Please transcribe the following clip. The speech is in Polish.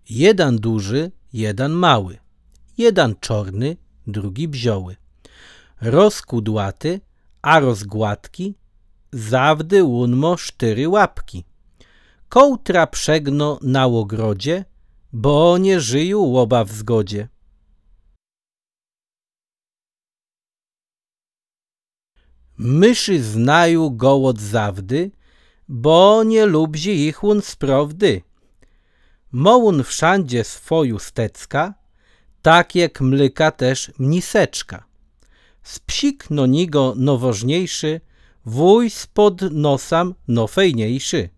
Jeden duży, jeden mały, jeden czorny, drugi bzioły. Rozkudłaty, a rozgładki, zawdy łunmo 4 łapki. Kołtra przegno na łogrodzie, bo nie żyju łoba w zgodzie. Myszy znaju gołod zawdy, bo nie lubzi ich łun sprawdy. Mołun wszędzie swoju stecka, tak jak mlyka też mniseczka. Spsik no nigo nowożniejszy, wuj spod nosam no fejniejszy.